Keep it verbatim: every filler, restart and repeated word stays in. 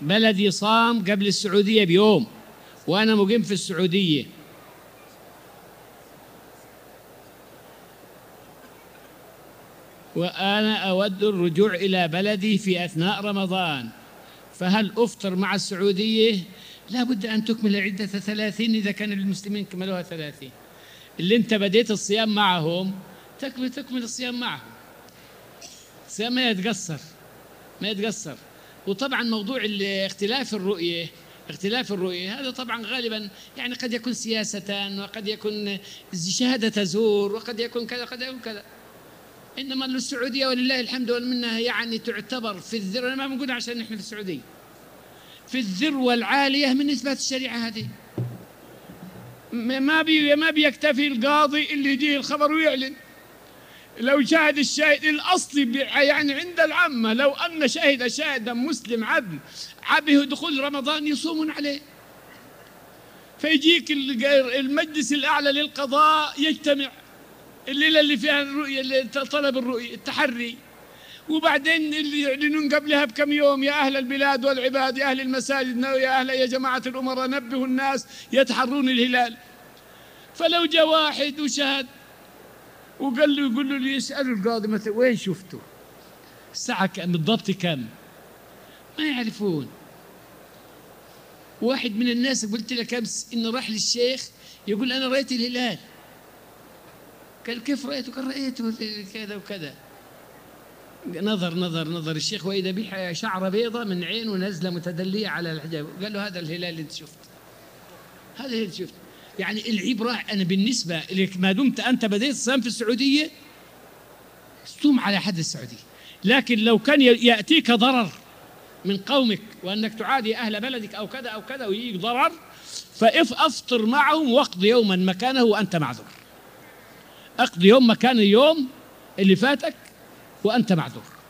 بلدي صام قبل السعودية بيوم وأنا مقيم في السعودية، وأنا أود الرجوع إلى بلدي في أثناء رمضان، فهل أفطر مع السعودية؟ لا بد أن تكمل العدة ثلاثين إذا كان المسلمين كملوها ثلاثين. اللي أنت بديت الصيام معهم تكمل تكمل الصيام معهم، الصيام ما يتقصر ما يتقصر. وطبعا موضوع اختلاف الرؤية اختلاف الرؤية هذا طبعا غالبا يعني قد يكون سياسة، وقد يكون شهادة زور، وقد يكون كذا قد يكون كذا. إنما السعودية ولله الحمد والمنة يعني تعتبر في الذروة، أنا ما بنقول عشان نحن في السعودية، في الذروة العالية من إثبات الشريعة هذه. ما بي ما بيكتفي القاضي اللي يجيه الخبر ويعلن، لو شاهد الشاهد الأصلي يعني عند العامة لو أن شاهد شاهدا مسلم عدل عبه دخول رمضان يصومون عليه، فيجيك المجلس الأعلى للقضاء يجتمع الليلة اللي فيها الرؤية، طلب الرؤية التحري، وبعدين اللي يعلنون قبلها بكم يوم يا أهل البلاد والعباد يا أهل المساجد يا أهل يا جماعة الأمراء نبهوا الناس يتحرون الهلال. فلو جاء واحد وشهد وقال له يقول له لي يسألوا القاضي مثلا وين شفته الساعة بالضبط كم، ما يعرفون. واحد من الناس قلت لك أمس إنه راح للشيخ يقول أنا رأيت الهلال، قال كيف رأيته؟ قال رأيته كذا وكذا. نظر نظر نظر الشيخ وإذا به شعرة بيضة من عين ونزلة متدلية على الحجاب، قال له هذا الهلال اللي أنت شفته، هذا اللي شفته. يعني العبرة أنا بالنسبة لك ما دمت أنت بديت الصيام في السعودية صوم على حد السعودية، لكن لو كان يأتيك ضرر من قومك وأنك تعادي أهل بلدك أو كذا أو كذا ويجيك ضرر فأفطر معهم واقضي يوما مكانه وأنت معذور، أقضي يوم مكان اليوم اللي فاتك وأنت معذور.